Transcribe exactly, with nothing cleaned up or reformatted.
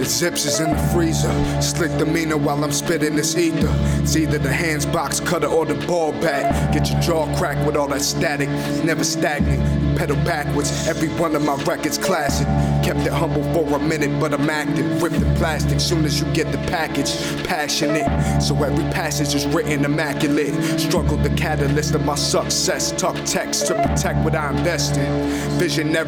The zips is in the freezer. Slick demeanor while I'm spitting this ether. It's either the hands box cutter or the ball bat. Get your jaw cracked with all that static. Never stagnant. Pedal backwards. Every one of my records classic. Kept it humble for a minute, but I'm active. Ripped the plastic soon as you get the package. Passionate. So every passage is written immaculate. Struggle the catalyst of my success. Tuck text to protect what I invest in. Visionary